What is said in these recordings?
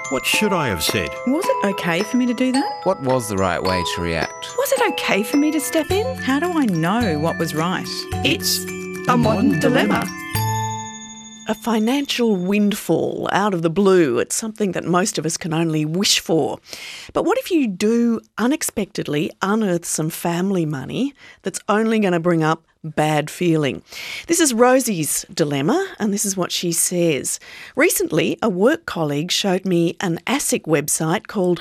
What should I have said? Was it okay for me to do that? What was the right way to react? Was it okay for me to step in? How do I know what was right? It's a modern dilemma. A financial windfall out of the blue. It's something that most of us can only wish for. But what if you do unexpectedly unearth some family money that's only going to bring up bad feeling? This is Rosie's dilemma, and this is what she says. Recently, a work colleague showed me an ASIC website called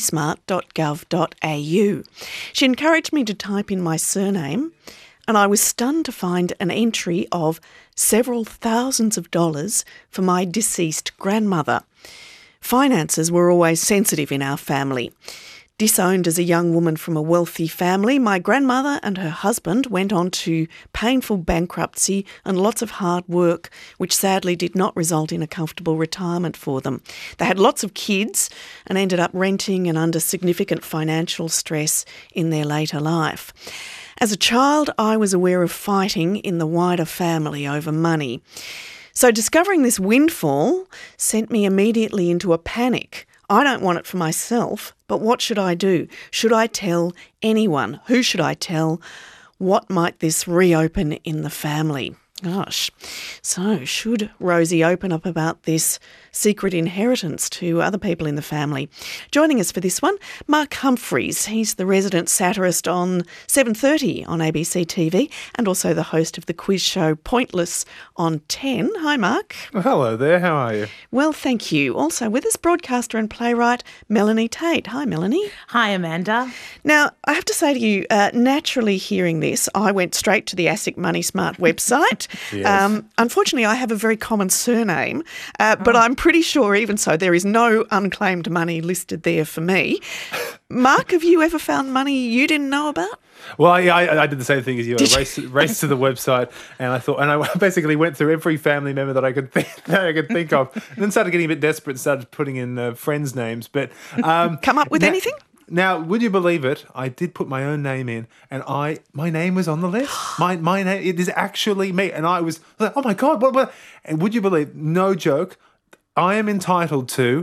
moneysmart.gov.au. She encouraged me to type in my surname, and I was stunned to find an entry of several thousands of dollars for my deceased grandmother. Finances were always sensitive in our family. Disowned as a young woman from a wealthy family, my grandmother and her husband went on to painful bankruptcy and lots of hard work, which sadly did not result in a comfortable retirement for them. They had lots of kids and ended up renting and under significant financial stress in their later life. As a child, I was aware of fighting in the wider family over money. So discovering this windfall sent me immediately into a panic. I don't want it for myself, but what should I do? Should I tell anyone? Who should I tell? What might this reopen in the family? Gosh. So should Rosie open up about this secret inheritance to other people in the family? Joining us for this one, Mark Humphries. He's the resident satirist on 7:30 on ABC TV and also the host of the quiz show Pointless on 10. Hi, Mark. Well, hello there. How are you? Well, thank you. Also with us, broadcaster and playwright Melanie Tate. Hi, Melanie. Hi, Amanda. Now, I have to say to you, naturally hearing this, I went straight to the ASIC Money Smart website. Yes. Unfortunately, I have a very common surname, but I'm pretty sure even so there is no unclaimed money listed there for me. Mark, have you ever found money you didn't know about? Well, I did the same thing as you. I raced to the website, and I basically went through every family member that I could think of, and then started getting a bit desperate and started putting in friends' names. But come up with anything? Now, would you believe it? I did put my own name in, and my name was on the list. My name, it is actually me, and I was like, oh my God, what? And would you believe? No joke, I am entitled to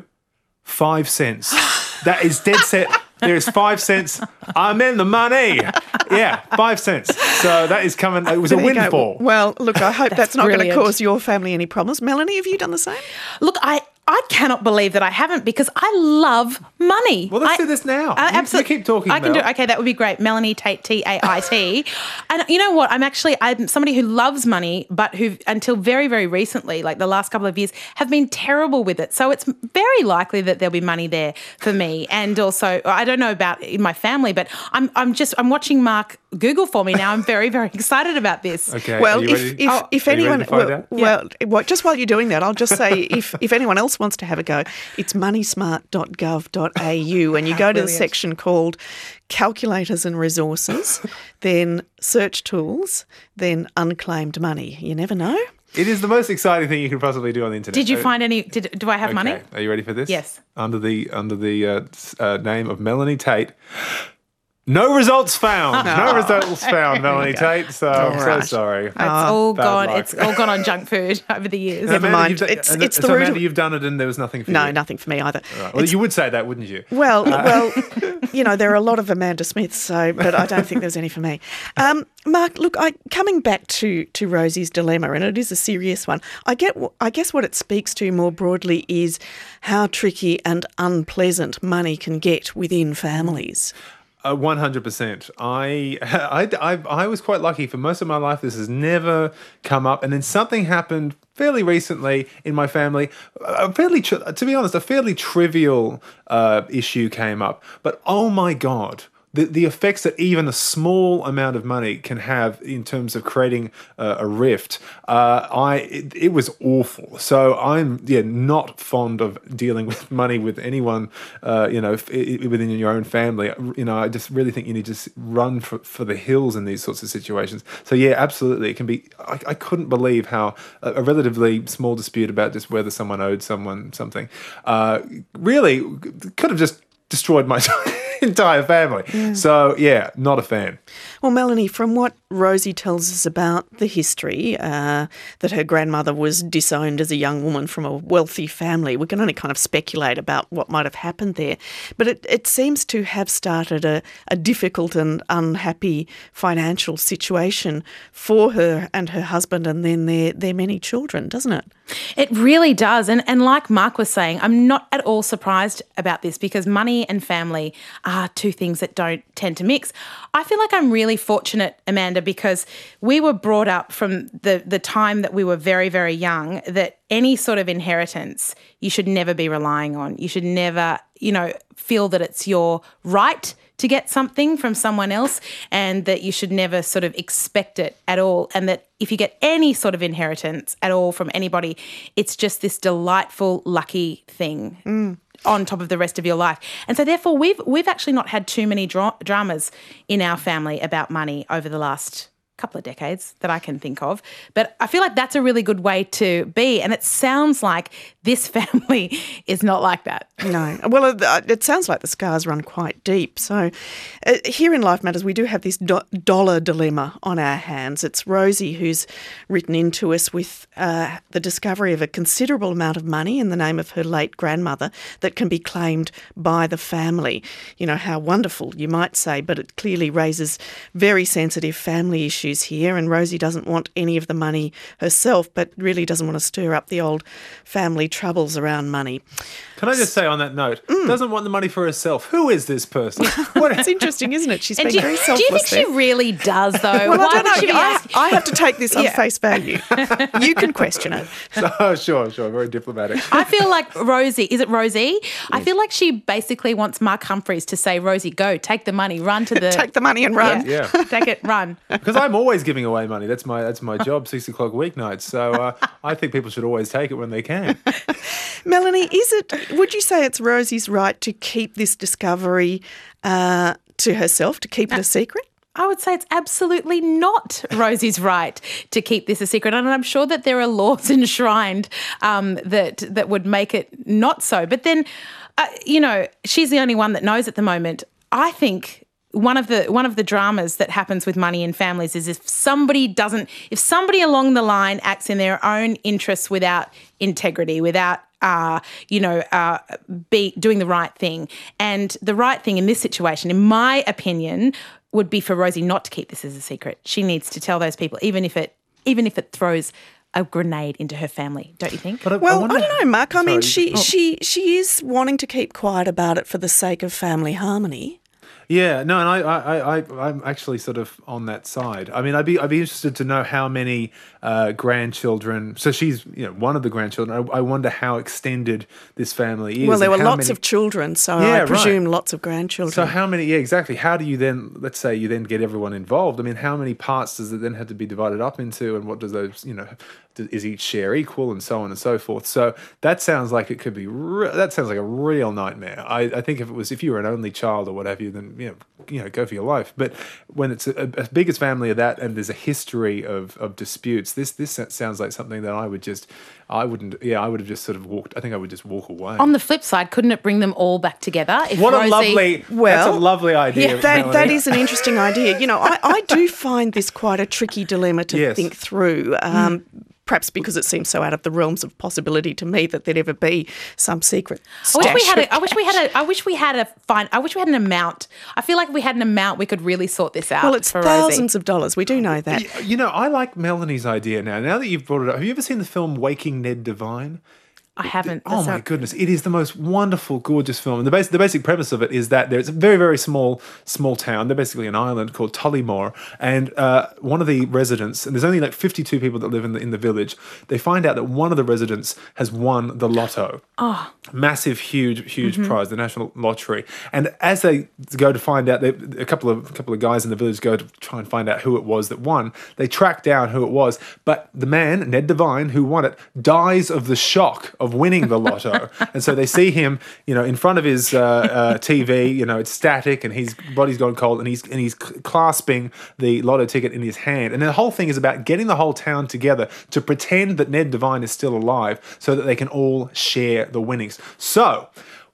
5 cents. That is dead set. There is 5 cents. I'm in the money. Yeah, 5 cents. So that is coming. It was a windfall. Well, look, I hope that's not going to brilliant. cause your family any problems. Melanie, have you done the same? Look, I cannot believe that I haven't because I love money. Well, let's do this now. Absolutely. You keep talking, I can do Mel. it. Okay, that would be great. Melanie Tate, T-A-I-T. And you know what? I'm somebody who loves money, but who until very, very recently, like the last couple of years, have been terrible with it. So it's very likely that there'll be money there for me. And also, I don't know about in my family, but I'm watching Mark Google for me now. I'm very, very excited about this. Okay. Well, are you ready? if Are you anyone, ready to find out? just while you're doing that, I'll just say if anyone else wants to have a go, it's moneysmart.gov.au, and you go to the section called Calculators and Resources, then Search Tools, then Unclaimed Money. You never know. It is the most exciting thing you could possibly do on the internet. Did you find any? Do I have money? Okay. Are you ready for this? Yes. Under the name of Melanie Tate. No results found. No results found, Melanie Tate. So I'm so sorry. It's all bad gone. luck. It's all gone on junk food over the years. Never Amanda, mind. you've done- It's the so root Amanda, of- you've done it and there was nothing for you. No, nothing for me either. Right. Well, you would say that, wouldn't you? Well, you know, there are a lot of Amanda Smiths, but I don't think there's any for me. Mark, look, coming back to Rosie's dilemma, and it is a serious one. I guess what it speaks to more broadly is how tricky and unpleasant money can get within families. 100%. I was quite lucky. For most of my life, this has never come up. And then something happened fairly recently in my family. To be honest, a fairly trivial issue came up. But oh my God, the effects that even a small amount of money can have in terms of creating a rift, it was awful. So I'm not fond of dealing with money with anyone, within your own family. I just really think you need to just run for the hills in these sorts of situations. So yeah, absolutely, it can be. I couldn't believe how a relatively small dispute about just whether someone owed someone something really could have just destroyed my entire family. So, yeah, not a fan. Well, Melanie, from what Rosie tells us about the history, that her grandmother was disowned as a young woman from a wealthy family, we can only kind of speculate about what might have happened there. But it seems to have started a difficult and unhappy financial situation for her and her husband and then their many children, doesn't it? It really does. And like Mark was saying, I'm not at all surprised about this because money and family are two things that don't tend to mix. I feel like I'm really fortunate, Amanda, because we were brought up from the time that we were very, very young that any sort of inheritance you should never be relying on. You should never, feel that it's your right to get something from someone else and that you should never sort of expect it at all, and that if you get any sort of inheritance at all from anybody, it's just this delightful, lucky thing on top of the rest of your life. And so therefore we've actually not had too many dramas in our family about money over the last couple of decades that I can think of. But I feel like that's a really good way to be. And it sounds like this family is not like that. No. Well, it sounds like the scars run quite deep. So here in Life Matters, we do have this dollar dilemma on our hands. It's Rosie who's written into us with the discovery of a considerable amount of money in the name of her late grandmother that can be claimed by the family. How wonderful, you might say, but it clearly raises very sensitive family issues here, and Rosie doesn't want any of the money herself, but really doesn't want to stir up the old family troubles around money. Can I just say on that note, doesn't want the money for herself. Who is this person? It's interesting, isn't it? She's been very selfless. Do you think she really does, though? Well, Why I don't know. would she be asking? I have to take this on face value. You can question it. Sure, very diplomatic. I feel like Rosie, is it Rosie? I feel like she basically wants Mark Humphries to say, Rosie, go, take the money, run to the... Take the money and run. Yeah. Take it, run. Because I'm always giving away money. That's my job, 6 o'clock weeknights. So I think people should always take it when they can. Melanie, would you say it's Rosie's right to keep this discovery to herself, to keep it a secret? I would say it's absolutely not Rosie's right to keep this a secret. And I'm sure that there are laws enshrined that would make it not so. But then, she's the only one that knows at the moment. I think one of the dramas that happens with money in families is if somebody along the line acts in their own interests without integrity, without doing the right thing. And the right thing in this situation, in my opinion, would be for Rosie not to keep this as a secret. She needs to tell those people, even if it throws a grenade into her family, don't you think? I don't know, Mark. I mean, she is wanting to keep quiet about it for the sake of family harmony. Yeah, no, and I'm actually sort of on that side. I mean, I'd be interested to know how many grandchildren. So she's one of the grandchildren. I wonder how extended this family is. Well, there were lots of children, so I presume lots of grandchildren. So how many? Yeah, exactly. How do you then? Let's say you then get everyone involved. I mean, how many parts does it then have to be divided up into, and what does those is each share equal, and so on and so forth. So that sounds like it could be. That sounds like a real nightmare. I think if you were an only child or what have you, then go for your life. But when it's as big as family of that, and there's a history of disputes, this sounds like something that I would have just sort of walked. I think I would just walk away. On the flip side, couldn't it bring them all back together? That's a lovely idea. Yeah, that is an interesting idea. I do find this quite a tricky dilemma to think through. Perhaps because it seems so out of the realms of possibility to me that there'd ever be some secret stash. I wish we had an amount. I feel like if we had an amount, we could really sort this out. Well, it's for thousands Rosie. of dollars. We do know that. I like Melanie's idea now. Now that you've brought it up, have you ever seen the film Waking Ned Devine? I haven't. Oh my goodness! It is the most wonderful, gorgeous film. And the basic premise of it is that there's a very, very small town. They're basically an island called Tullymore, and one of the residents, and there's only like 52 people that live in the village. They find out that one of the residents has won the lotto. Oh, massive, huge prize, the national lottery. And as they go to find out, a couple of guys in the village go to try and find out who it was that won. They track down who it was, but the man, Ned Devine, who won it, dies of the shock of winning the lotto. And so they see him, in front of his TV, it's static and his body's gone cold, and he's clasping the lotto ticket in his hand. And the whole thing is about getting the whole town together to pretend that Ned Devine is still alive so that they can all share the winnings. So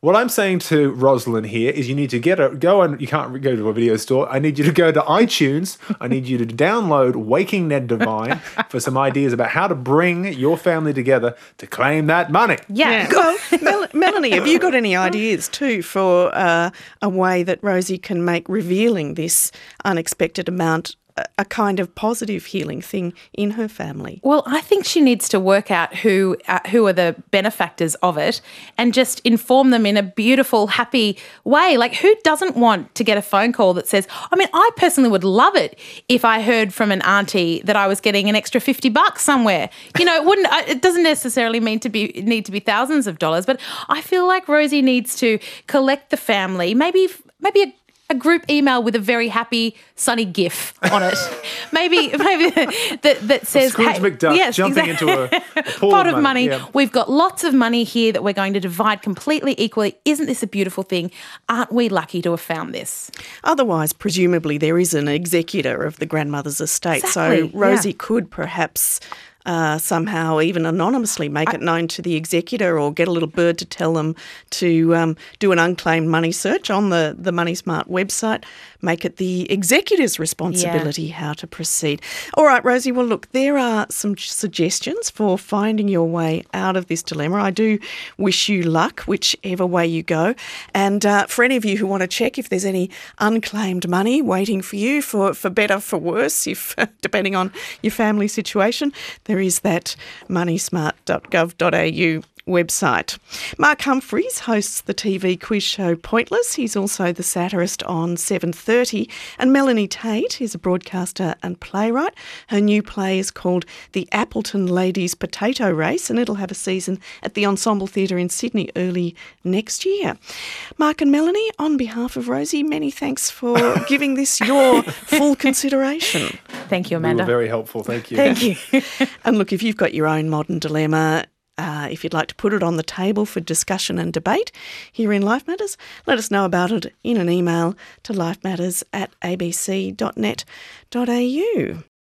What I'm saying to Rosalind here is you need to you can't go to a video store. I need you to go to iTunes. I need you to download Waking Ned Devine for some ideas about how to bring your family together to claim that money. Yeah. Well, Melanie, have you got any ideas too for a way that Rosie can make revealing this unexpected amount a kind of positive healing thing in her family? Well, I think she needs to work out who are the benefactors of it and just inform them in a beautiful, happy way. Like, who doesn't want to get a phone call that says, I mean, I personally would love it if I heard from an auntie that I was getting an extra $50 somewhere. You know, it doesn't necessarily need to be thousands of dollars, but I feel like Rosie needs to collect the family, maybe a group email with a very happy, sunny GIF on it. maybe that says, Scrooge McDuck yes, jumping exactly. into a pool pot of money. Yeah. We've got lots of money here that we're going to divide completely equally. Isn't this a beautiful thing? Aren't we lucky to have found this? Otherwise, presumably, there is an executor of the grandmother's estate. Exactly, So Rosie could perhaps somehow even anonymously make it known to the executor, or get a little bird to tell them to do an unclaimed money search on the Money Smart website, make it the executor's responsibility how to proceed. All right, Rosie, well, look, there are some suggestions for finding your way out of this dilemma. I do wish you luck, whichever way you go. And for any of you who want to check if there's any unclaimed money waiting for you, for better, for worse, if depending on your family situation, there is that moneysmart.gov.au website. Mark Humphries hosts the TV quiz show Pointless. He's also the satirist on 7:30. And Melanie Tate is a broadcaster and playwright. Her new play is called The Appleton Ladies Potato Race, and it'll have a season at the Ensemble Theatre in Sydney early next year. Mark and Melanie, on behalf of Rosie, many thanks for giving this your full consideration. Thank you, You Amanda. were very helpful. Thank you. Thank you. And look, if you've got your own modern dilemma, if you'd like to put it on the table for discussion and debate here in Life Matters, let us know about it in an email to lifematters@abc.net.au.